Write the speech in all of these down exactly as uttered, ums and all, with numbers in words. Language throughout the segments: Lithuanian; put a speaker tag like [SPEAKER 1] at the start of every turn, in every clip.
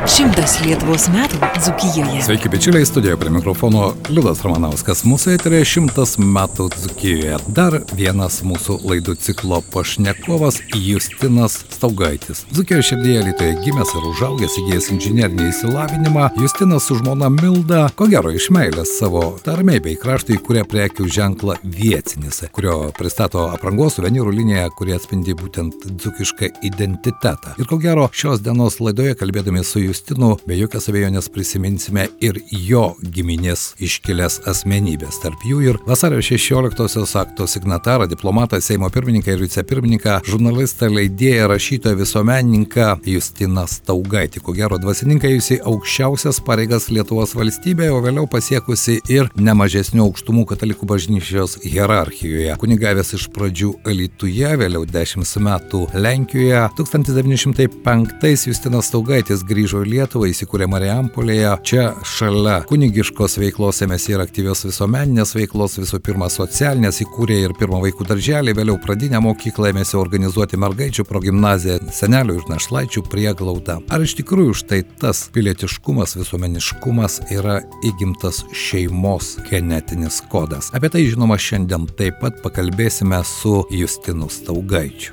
[SPEAKER 1] Šimtas Lietuvos metų Dzūkijoje.
[SPEAKER 2] Sveiki, bičiuliai, studijoje prie mikrofono Liudas Ramanauskas. Mūsų eterėje šimtas metų Dzūkijoje. Dar vienas mūsų laidų ciklo pašnekovas Justinas Staugaitis. Dzūkijos širdyje Alytuje gimęs ir užaugęs, įgijęs inžinerinį išsilavinimą, Justinas su žmona Milda, ko gero iš meilės savo tarmei bei kraštui, įkūrė prekių ženklą Viecinis, kurio pristato aprangos suvenyrų liniją, kurie atspindi būtent dzūkišką identitetą. Ir ko gero šios dienos laidoje, kalbėdami su Justinu, be jokios abejonės prisiminsime ir jo giminės iškilęs asmenybės. Tarp jų ir vasario šešioliktosios akto signatarą, diplomatą, Seimo pirmininką ir vicepirmininką, žurnalistą, leidėją, rašytoją, visuomenininką Justiną Staugaitį. Ko gero dvasininką jūsį aukščiausias pareigas Lietuvos valstybėje, o vėliau pasiekusi ir nemažesnių aukštumų katalikų bažnyčios hierarchijoje. Kunigavęs iš pradžių Alytuje, vėliau dešimt metų Lenkijoje. tūkstantis devyni šimtai penktais Justinas Staugaitis grįžo į Lietuvą, įsikūrė Marijampolėje. Čia šalia kunigiškos veiklos ėmėsi ir aktyvios visuomeninės veiklos, visų pirma socialinės, įkūrė ir pirmą vaikų darželį, vėliau pradinę mokyklą, ėmėsi organizuoti mergaičių progimnaziją, senelių ir našlaičių prieglaudą. Ar iš tikrųjų štai tas pilietiškumas, visuomeniškumas yra įgimtas šeimos genetinis kodas? Apie tai, žinoma, šiandien taip pat pakalbėsime su Justinu Staugaičiu.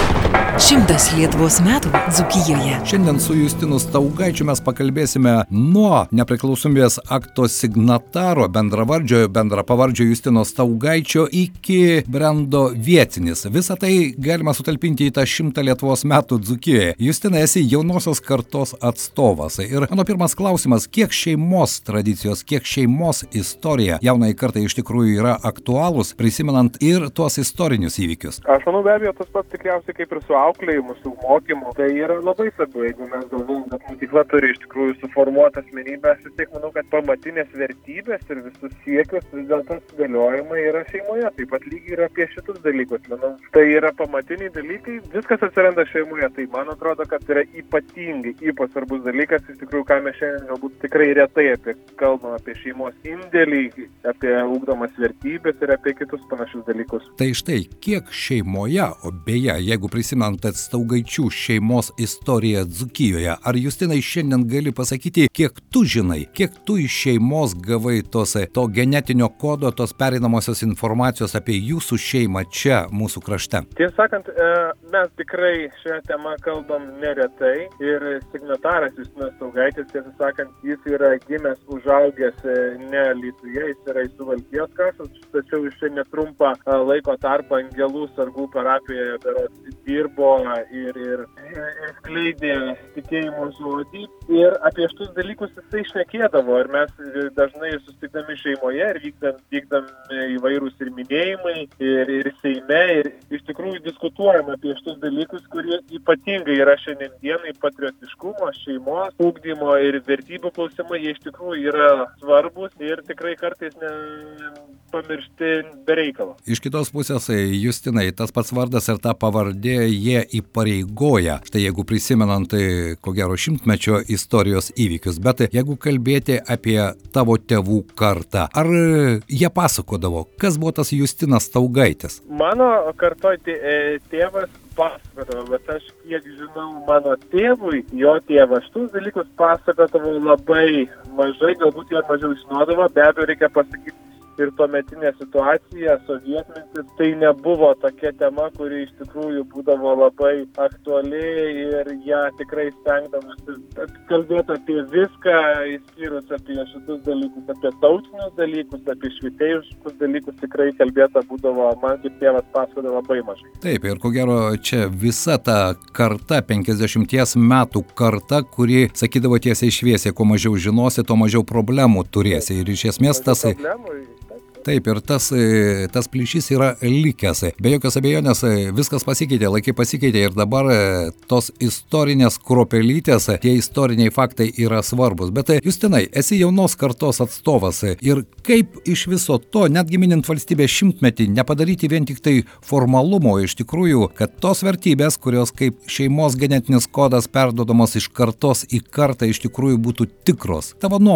[SPEAKER 1] Šimtas Lietuvos metų Dzūkijoje.
[SPEAKER 2] Šiandien su Justinu Staugaičiu mes pakalbėsime nuo nepriklausomybės akto signataro, bendravardžio, bendrapavardžio Justino Staugaičio iki brendo Viecinis. Visą tai galima sutalpinti į tą šimtą Lietuvos metų Dzūkijoje. Justina, esi jaunosios kartos atstovas. Ir mano pirmas klausimas, kiek šeimos tradicijos, kiek šeimos istorija jaunai kartai iš tikrųjų yra aktualūs, prisimenant ir tuos istorinius įvykius?
[SPEAKER 3] Aš manau, be abejo, tas pats tikriausiai kaip ir su auklėjimu, su mokymu. Tai yra labai svarbu, jeigu mes galvojam, kad mokykla turi iš tikrųjų suformuoti asmenybę. Aš vis tiek manau, kad pamatinės vertybės ir visus siekius vis dėlto sudėliojimai yra šeimoje. Taip pat lygiai yra apie šitus dalykus. Manau, tai yra pamatiniai dalykai. Viskas atsiranda šeimoje. Tai man atrodo, kad yra ypatingai, ypač svarbus dalykas. Iš tikrųjų, ką mes šiandien galbūt tikrai retai apie kalbam apie šeimos indėlį, apie ugdomas vertybės ir apie kitus panašius dalykus.
[SPEAKER 2] Tai štai, kiek šeimoje, o beje, jeigu prisimenant Staugaičių šeimos istoriją Dzūkijoje, ar Justinai šiandien gali pasakyti, kiek tu žinai, kiek tu iš šeimos gavai tos, to genetinio kodo, tos pereinamosios informacijos apie jūsų šeimą čia, mūsų krašte?
[SPEAKER 3] Tiesą sakant, mes tikrai šią temą kalbam neretai ir signataras Justinas Staugaitis, tiesą sakant, jis yra gimęs, užaugęs ne Alytuje, jis yra iš Suvalkijos kraštas, tačiau iš čia netrumpą laiko tarpą Angelų sargų parapijoje berods dirbo ir, ir, ir skleidė tikėjimo žodį. Ir apie šitus dalykus jisai šnekėdavo. Ir mes dažnai susitikdami šeimoje ir vykdam, vykdam įvairūs ir minėjimai, ir, ir Seime. Ir iš tikrųjų diskutuojam apie šitus dalykus, kurie ypatingai yra šiandienai patriotiškumo, šeimos, ugdymo ir vertybių klausimai. Jie iš tikrųjų yra svarbus ir tikrai kartais ne pamiršti be reikalo.
[SPEAKER 2] Iš kitos pusės, Justinai, tas pats vardas ir ta pavardė, jie įpareigoja. Štai jeigu prisimenant, ko gero, šimtmečio istorijos įvykius, bet jeigu kalbėti apie tavo tėvų kartą, ar jie pasakodavo, kas buvo tas Justinas Staugaitis?
[SPEAKER 3] Mano kartoj tėvas pasakodavo, bet aš kiek žinau mano tėvui, jo tėvas šitus dalykus pasakodavo labai mažai, galbūt jie mažiau žinodavo, be abejo reikia pasakyti, ir tuometinė situacija, sovietmetis, tai nebuvo tokia tema, kuri iš tikrųjų būdavo labai aktuali ir ją tikrai stengdamasi kalbėti apie viską, išskyrus apie šitus dalykus, apie tautinius dalykus, apie švietėjiškus dalykus, tikrai kalbėta būdavo, man kaip tėvas pasakodavo labai mažai.
[SPEAKER 2] Taip, ir ko gero čia visa ta karta, penkiasdešimties metų karta, kuri sakydavo tiesiai šviesiai, kuo mažiau žinosi, tuo mažiau problemų turėsi. Ir iš esmės tas... Taip, ir tas, tas plyšys yra likęs. Be jokios abejonės viskas pasikeitė, laikai pasikeitė ir dabar tos istorinės kruopelytės, tie istoriniai faktai yra svarbus. Bet Justinai, esi jaunos kartos atstovas ir kaip iš viso to, netgi minint valstybės šimtmetį, nepadaryti vien tik tai formalumo, iš tikrųjų, kad tos vertybės, kurios kaip šeimos genetinis kodas perduodamos iš kartos į kartą, iš tikrųjų būtų tikros. Tavo nuomonė,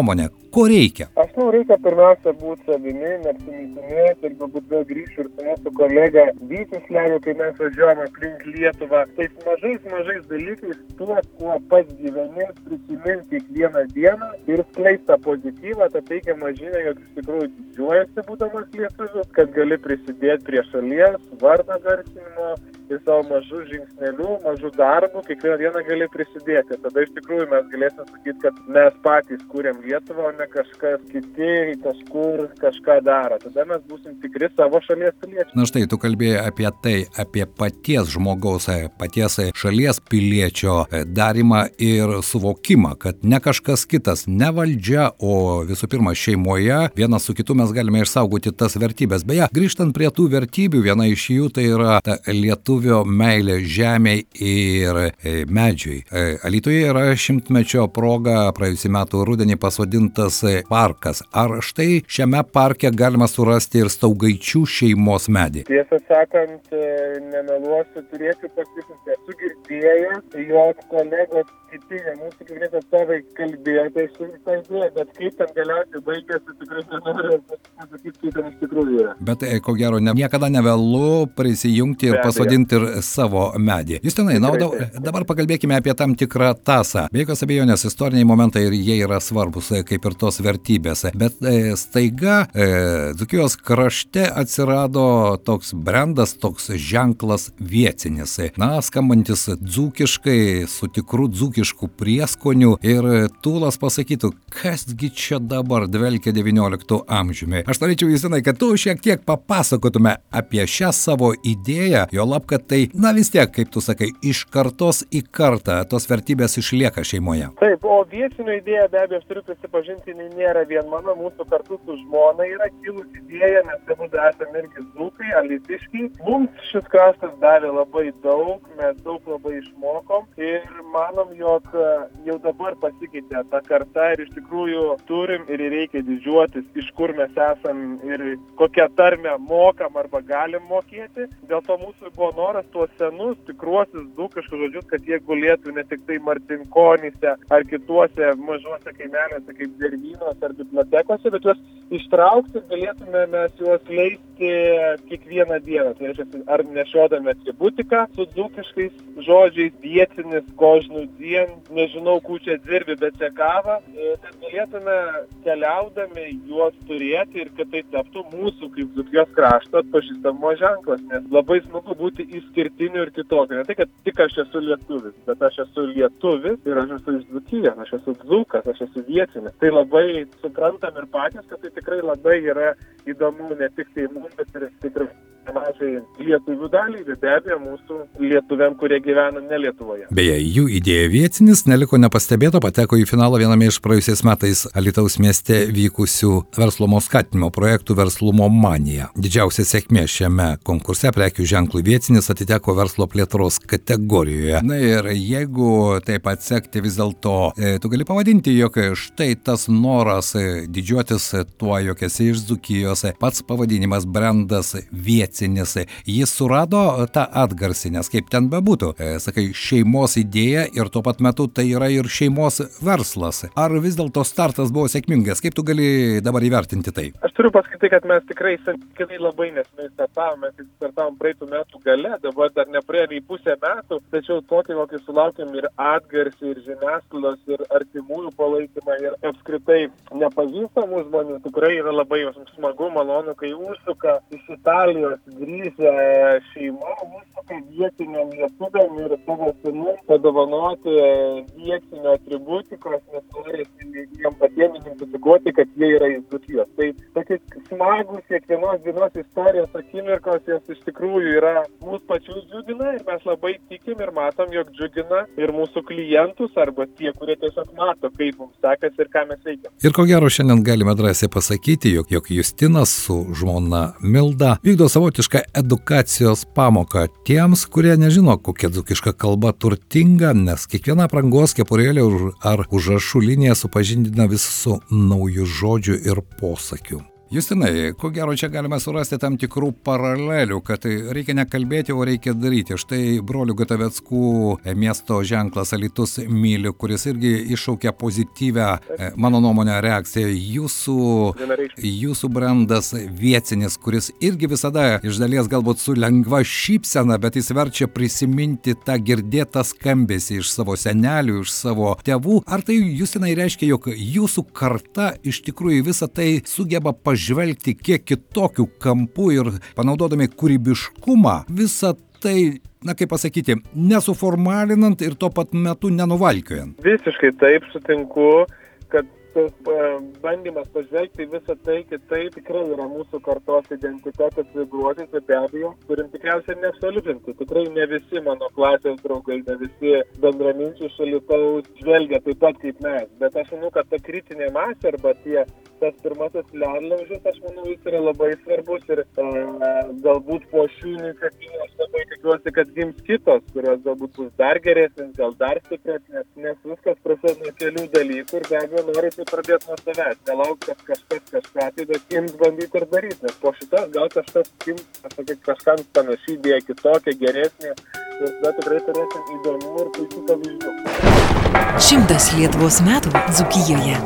[SPEAKER 2] ko reikia?
[SPEAKER 3] Aš manau, reikia pirmiausia būti savimi, neapsimėtinėti ir galbūt vėl grįšiu ir su mūsų kolega Vytis Leliu, kai mes važiuojame aplink Lietuvą. Tais mažais, mažais dalykais tuo, kuo pats gyveni, prisiminti kiekvieną dieną ir skleisti tą pozityvą, tą teigiamą žinią, jog iš tikrųjų didžiuojasi būdamas lietuvius, kad gali prisidėti prie šalies, vardo garsinimo ir savo mažų žingsnelių, mažų darbų, kiekvieną dieną gali prisidėti. Tada iš tikrųjų mes galėsime sakyti, kad mes patys kūrėm Lietuvą, o ne kažkas kiti kažkur kažką daro. Tada mes būsim tikri savo šalies piliečiai.
[SPEAKER 2] Na štai, tu kalbėjai apie tai, apie paties žmogaus, paties šalies piliečio darymą ir suvokimą, kad ne kažkas kitas, ne valdžia, o visų pirma šeimoje, vienas su kitu mes galime išsaugoti tas vertybės. Beje, grįžtant prie tų vertybių, viena iš jų tai yra ta lietuvio meilė žemei ir medžiui. Alytuje yra šimtmečio proga praėjusį metų rudenį pasodintas parkas. Ar štai šiame parke galima surasti ir Staugaičių šeimos medį?
[SPEAKER 3] Tiesą sakant, nemeluosiu, turėčiau pasitikinti. Esu girdėjęs, jog kolegos kiti, mūsų girdės atstovai kalbėjo apie šitą idėją, bet kaip ten galiausiai baigėsi, tikrai nenoriu pasakyti, kaip ten iš tikrųjų yra.
[SPEAKER 2] Bet ko gero, ne, niekada nevėlu prisijungti ir pasodinti ir savo medį. Justinai, na, dabar pakalbėkime apie tam tikrą tasą. Be jokios abejonės, istoriniai momentai ir jie yra svarbus, kaip ir tos vertybės. Bet e, staiga e, Dzūkijos krašte atsirado toks brendas, toks ženklas vietinis. Na, skambantis dzūkiškai, su tikru dzūkišku prieskoniu ir Tūlas pasakytų, kasgi čia dabar dvelkia devynioliktu amžiumi. Aš norėčiau, Justinai, kad tu šiek tiek papasakotume apie šią savo idėją, jo lab, kad tai, na vis tiek, kaip tu sakai, iš kartos į kartą tos vertybės išlieka šeimoje.
[SPEAKER 3] Taip, o vietinio idėja, be abejo, aš turiu prisipažinti, nėra vien mano, mūsų kartu su žmona yra kilus idėja, nes tėvų esame irgi dzūkai, alytiškiai. Mums šis kraštas davė labai daug, mes daug labai išmokom ir manom, jog jau dabar pasikeitė ta karta ir iš tikrųjų turim ir reikia didžiuotis, iš kur mes esam ir kokią tarmę mokam arba galim mokėti. Dėl to mūsų buvo noras tuos senus, tikruosius dzūkiškus žodžius, kad jie gulėtų ne tik tai Martinkonyse ar kituose mažuose kaimelėse kaip Dervynuose ar bibliotekose, bet juos ištraukti ir galėtume mes juos leisti kiekvieną dieną. Tai reiškia, ar nešiodami atributiką su dzūkiškais žodžiais, vietinis, kožnų dien, nežinau, kūčia dzirbi, bet čia kava, kad galėtume keliaudami juos turėti ir kad tai taptų mūsų kaip Dzūkijos krašto atpažįstamo ženklas, nes labai smagu būti išskirtiniu ir kitokiu. Ne tai, kad tik aš esu lietuvis, bet aš esu lietuvis ir aš esu iš Dzūkijos, aš esu dzūkas, aš esu vietinis. Tai labai suprantam ir patys, kad tai tikrai labai yra įdomu ne tik tai mums, bet ir tikrai nemažai lietuvių dalį, bet be abejo mūsų lietuviam, kurie gyvena ne Lietuvoje.
[SPEAKER 2] Beje, jų idėja vietinis neliko nepastebėto, pateko į finalą viename iš praėjusiais metais Alytaus mieste vykusių verslumo skatinimo projektų Verslumo manija. Didžiausia sėkmė šiame konkurse prekių ženklų vietinis atiteko verslo plėtros kategorijoje. Na ir jeigu taip atsekti vis dėlto, e, tu gali pavadinti, jog štai tas noras didžiuotis tuo, jog esi iš Dzūkijos, pats pavadinimas brendas vietinis. Jis surado tą atgarsį, nes kaip ten bebūtų, e, sakai, šeimos idėja ir tuo pat metu tai yra ir šeimos verslas. Ar vis dėlto startas buvo sėkmingas? Kaip tu gali dabar įvertinti tai?
[SPEAKER 3] Aš turiu pasakyti, kad mes tikrai santykinai labai nesenai startavome, mes startavom praeitų metų gale, dabar dar nepraėjo nei pusę metų, tačiau tokį, kokį sulaukėm ir atgarsį, ir žiniasklaidos, ir artimųjų palaikymą, ir apskritai nepažįstamų žmonių, tikrai yra labai smagu, malonu, kai užsuka iš Italijos grįžę šeima, užsuka vietiniam lietuviam ir savo sūnum padovanoti vietinio atributikos, nes norėsi jiem patiem identifikuoti, kad jie yra iš Dzūkijos. Tai tokie smagus kiekvienos dienos istorijos akimirkos, jos iš tikrųjų yra mūsų pačius džiugina ir mes labai tikim ir matom, jog džiugina ir mūsų klientus arba tie, kurie tiesiog mato, kaip mums sekasi ir ką mes veikiam.
[SPEAKER 2] Ir ko gero šiandien galime drąsiai pasakyti, jog, jog Justinas su žmona Milda vykdo savotišką edukacijos pamoką tiems, kurie nežino, kokia dzūkiška kalba turtinga, nes kiekviena aprangos kepurėlė ar užrašų linija supažindina vis su nauju žodžiu ir posakiu. Justinai, ko gero čia galime surasti tam tikrų paralelių, kad reikia nekalbėti, o reikia daryti. Štai brolių Gataveckų miesto ženklas Alytus myli, kuris irgi iššaukia pozityvę, mano nuomonę, reakciją. Jūsų, jūsų brandas vietinis, kuris irgi visada iš dalies galbūt su lengva šypsena, bet jis verčia prisiminti tą girdėtą skambesį iš savo senelių, iš savo tėvų. Ar tai, Justinai, reiškia, jog jūsų karta iš tikrųjų visą tai sugeba pažvelgti kiek kitokių kampų ir panaudodami kūrybiškumą visą tai, na kaip pasakyti, nesuformalinant ir tuo pat metu nenuvalkiojant?
[SPEAKER 3] Visiškai taip sutinku, kad tas bandymas pažvelgti visą tai kitaip tikrai yra mūsų kartos identitetas ir bruožas, bet be abejo turim tikriausiai neabsoliutinti. Tikrai ne visi mano klasės draugai, ne visi bendraminčiai iš Alytaus žvelgia taip pat kaip mes. Bet aš manau, kad ta kritinė masė arba tie, tas pirmasis ledlaužis, aš manau, jis yra labai svarbus ir e, galbūt po šių iniciatyvų aš labai tikiuosi, kad gims kitos, kurios galbūt bus dar geresnės, gal dar stipresnės, nes viskas prasideda nuo kelių dalykų ir be abejo nori pradėti nuo savęs, nelauk, kad kažkas kažką tai, bet ims bandyti ir daryti, nes po šitas gal kažkas ims, sakyti, kažkam panaši idėja, kitokia, geresnė, ir tada tikrai turėsim įdomių ir puikių pavyzdžių.
[SPEAKER 1] Šimtas Lietuvos metų Dzūkijoje.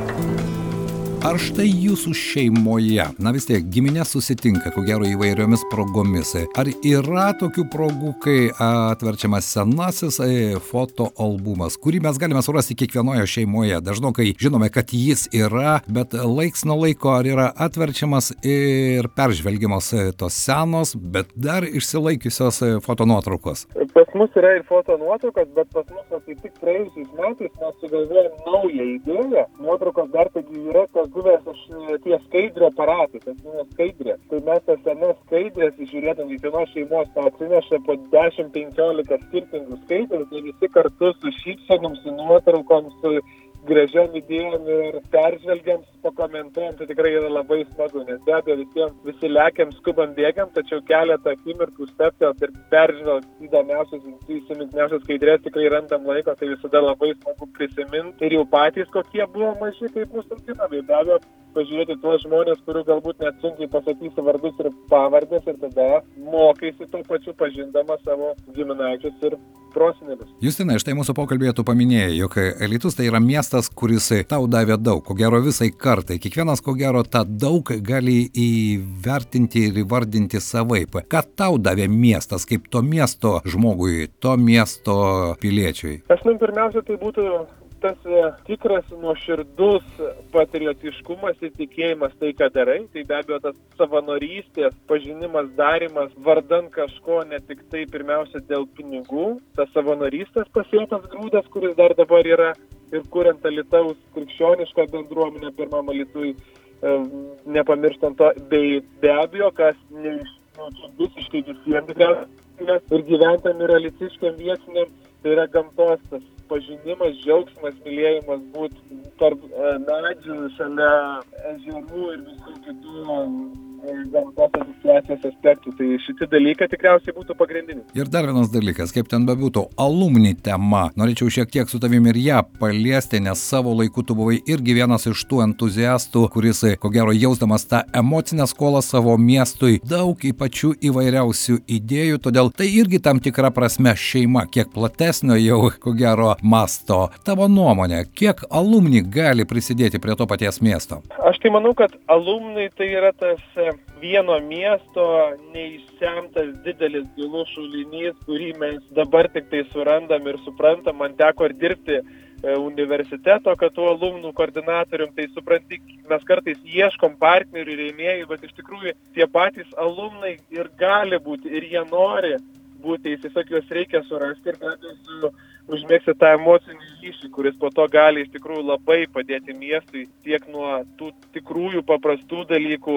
[SPEAKER 2] Ar štai jūsų šeimoje, na vis tiek, giminė susitinka, ko gero, įvairiomis progomis. Ar yra tokių progų, kai atverčiamas senasis fotoalbumas, kurį mes galime surasti kiekvienoje šeimoje? Dažnokai žinome, kad jis yra, bet laiks nuo laiko ar yra atverčiamas ir peržvelgiamos tos senos, bet dar išsilaikiusios fotonuotraukos?
[SPEAKER 3] Pas mus yra ir fotonuotraukos, bet pas mus, tai tik praėjusiais metais mes sugalvojom naują idėją. Nuotraukos dar taigi yra, kas buvęs aš tie skaidrio aparatai, tas buvo skaidrė. Tai mes tas senas skaidrės, žiūrėdami kiekvienos šeimos, tą atsineša po dešimt penkiolika skirtingų skaidrų, tai visi kartu su šypsenom, su nuotraukom, su gražiom idėjom ir peržvelgiam, pakomentuojam, tai tikrai yra labai smagu, nes be abejo visiems visi lekiam, skubam, bėgiam, tačiau keletą akimirkų steptelt ir peržvelgt įdomiausius, įsimintiniausias skaidrės tikrai randam laiko, tai visada labai smagu prisiminti ir jau patys kokie buvo maži, kaip mūsų auginami. Be abejo, pažiūrėti tuos žmonės, kurių galbūt net sunkiai pasakysi vardus ir pavardės ir tada mokaisi tuo pačiu pažindama savo giminaičius ir prosenelius.
[SPEAKER 2] Justinai, štai mūsų pokalbėje tu paminėjai, jog Alytus tai yra miestas, kuris tau davė daug, ko gero visai kartai. Kiekvienas, ko gero, tą daug gali įvertinti ir įvardinti savaip. Ką tau davė miestas, kaip to miesto žmogui, to miesto piliečiui?
[SPEAKER 3] Aš man pirmiausia, tai būtų tas tikras nuoširdus patriotiškumas ir tikėjimas tai, ką darai. Tai be abejo tas savanorystės, pažinimas, darimas vardan kažko, ne tik tai pirmiausia dėl pinigų. Tas savanorystės pasėtas grūdas, kuris dar dabar yra ir kuriant Alytaus krikščionišką bendruomenę pirmam Alytui, nepamirštant to, bei be abejo, kas ne, nu, visiškai visiems tikriausiai ir gyventam ir alytiškiam vietiniam, tai yra gamtos tas pažinimas, džiaugsmas, mylėjimas būti tarp medžių, šalia ežerų ir visų kitų gamtos asociacijos aspektų. Tai šitie dalykai tikriausiai būtų pagrindiniai.
[SPEAKER 2] Ir dar vienas dalykas, kaip ten bebūtų, alumni tema. Norėčiau šiek tiek su tavimi ir ją paliesti, nes savo laiku tu buvai irgi vienas iš tų entuziastų, kuris, ko gero, jausdamas tą emocinę skolą savo miestui, daug pačių įvairiausių idėjų, todėl tai irgi tam tikra prasme šeima, kiek platesnio jau, ko gero, masto. Tavo nuomonė, kiek alumni gali prisidėti prie to paties miesto?
[SPEAKER 3] Aš tai manau, kad alumnai tai yra tas vieno miesto neišsemtas didelis gilus šulinys, kurį mes dabar tik tai surandam ir suprantam. Man teko ir dirbti universiteto, kad tų alumnų koordinatorium, tai supranti, mes kartais ieškom partnerių, rėmėjų, bet iš tikrųjų tie patys alumnai ir gali būti, ir jie nori būti, tiesiog juos reikia surasti ir galbūt užmėgsti tą emocinį ryšį, kuris po to gali iš tikrųjų labai padėti miestui tiek nuo tų tikrųjų paprastų dalykų,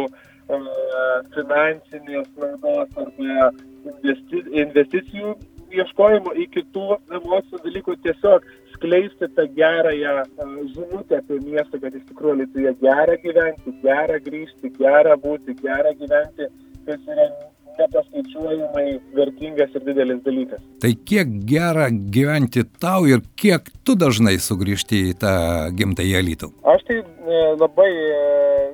[SPEAKER 3] finansinės naudos arba investi- investicijų ieškojimo iki tų emocinių dalykų, tiesiog skleisti tą gerąją žinutę apie miestą, kad iš tikrųjų Alytuje gera gyventi, gera grįžti, gera būti, gera gyventi, kas yra nepaskaičiuojamai vertingas ir didelis dalykas.
[SPEAKER 2] Tai kiek gera gyventi tau ir kiek tu dažnai sugrįžti į tą gimtąjį Alytų?
[SPEAKER 3] Aš tai e, labai e,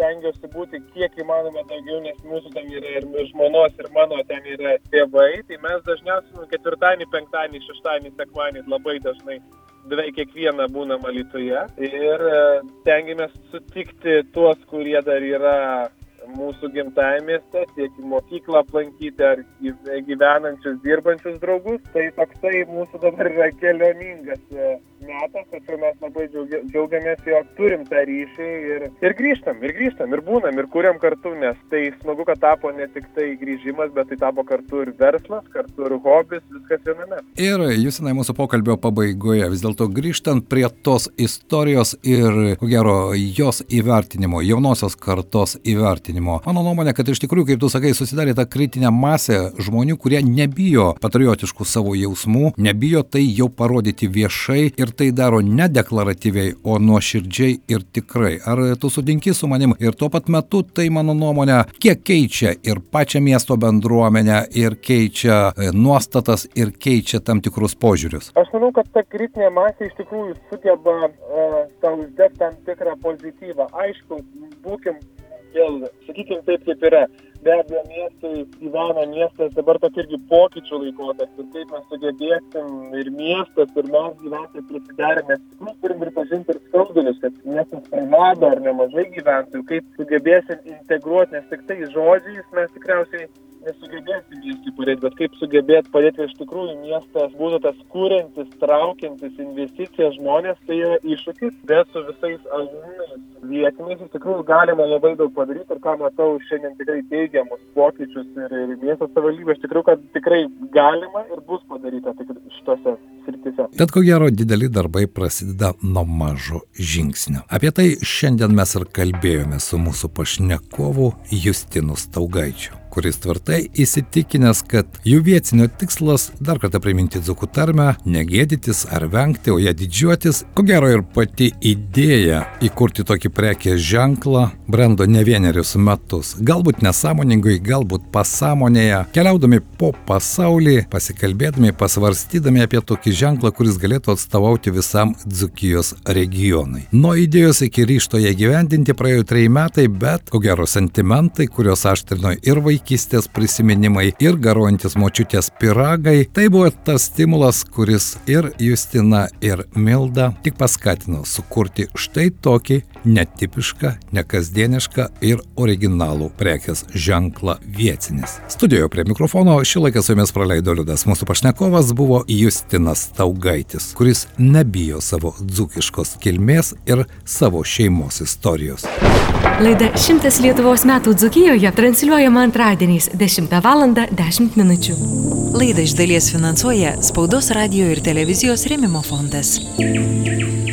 [SPEAKER 3] stengiuosi būti kiek įmanoma daugiau, nes mūsų ten yra ir žmonos, ir mano ten yra tėvai, tai mes dažniausiai ketvirtadienį, penktadienį, šeštadienį, sekmadienį labai dažnai beveik kiekvieną būnam Alytuje ir stengiamės sutikti tuos, kurie dar yra mūsų gimtajame mieste, tiek į mokyklą aplankyti ar gyvenančius, dirbančius draugus. Tai toksai mūsų dabar yra kelioningas metas, tačiau mes labai džiaugiamės, jog turim tą ryšį ir, ir grįžtam, ir grįžtam, ir būnam, ir kuriam kartu, nes tai smagu, kad tapo ne tik tai grįžimas, bet tai tapo kartu ir verslas, kartu ir hobis, viskas viename.
[SPEAKER 2] Ir Justinai, mūsų pokalbio pabaigoje vis dėlto grįžtant prie tos istorijos ir, ko gero, jos įvertinimo, jaunosios kartos įvertinimo. Mano nuomonė, kad iš tikrųjų, kaip tu sakai, susidarė ta kritinė masė žmonių, kurie nebijo patriotiškų savo jausmų, nebijo tai jau parodyti viešai ir tai daro ne deklaratyviai, o nuoširdžiai ir tikrai. Ar tu sutinki su manim? Ir tuo pat metu tai, mano nuomonė, kiek keičia ir pačią miesto bendruomenę, ir keičia nuostatas, ir keičia tam tikrus požiūrius.
[SPEAKER 3] Aš manau, kad ta kritinė masė iš tikrųjų sugeba uh, tau uždėti tam tikrą pozityvą. Aišku, būkim vėl, sakykim taip, kaip yra. Be abejo, miestai gyvena, miestas dabar tokia irgi pokyčių laikotarpis, kaip mes sugebėsim ir miestas, ir mes gyventojai prisidarę, mes tikrųjų turim ir pažinti ir skaudulius, kad miestas prarado ar nemažai gyventojų, kaip sugebėsim integruoti, nes tik tai žodžiais mes tikriausiai nesugebėsim miestui padėti, bet kaip sugebėti padėti, iš tikrųjų miestas būtų tas kuriantis, traukiantis investicijas žmonės, tai yra iššūkis, bet su visais ažūnais vietiniais iš tikrųjų galima labai daug padaryti ir ką matau šiandien tikrai teigiamus pokyčius ir, ir miesto savivaldybė, iš tikrųjų, kad tikrai galima ir bus padaryta tik šitose srityse.
[SPEAKER 2] Tad ko gero dideli darbai prasideda nuo mažo žingsnio. Apie tai šiandien mes ir kalbėjome su mūsų pašnekovu Justinu Staugaičiu, kuris tvirtai įsitikinęs, kad jų vietinio tikslas dar kartą priminti dzūkų tarmę, negėdytis ar vengti, o ją didžiuotis. Ko gero ir pati idėja įkurti tokį prekės ženklą brendo ne vienerius metus. Galbūt nesąmoningai, galbūt pasąmonėje, keliaudami po pasaulį, pasikalbėdami, pasvarstydami apie tokį ženklą, kuris galėtų atstovauti visam Dzūkijos regionui. Nuo idėjos iki ryžto ją gyvendinti praėjo treji metai, bet ko gero sentimentai, kurios aštrino ir vaikai, vaikystės prisiminimai ir garuojantis močiutės pyragai, tai buvo tas stimulas, kuris ir Justina, ir Milda tik paskatino sukurti štai tokį netipišką, nekasdienišką ir originalų prekės ženklą Viecinis. Studijoje prie mikrofono šį laiką su jumis praleido Liudas. Mūsų pašnekovas buvo Justinas Staugaitis, kuris nebijo savo dzūkiškos kilmės ir savo šeimos istorijos.
[SPEAKER 1] Laida šimtas Lietuvos metų Dzūkijoje transliuojama antradieniais dešimtą valandą dešimt minučių. Laidą iš dalies finansuoja Spaudos, radijo ir televizijos rėmimo fondas.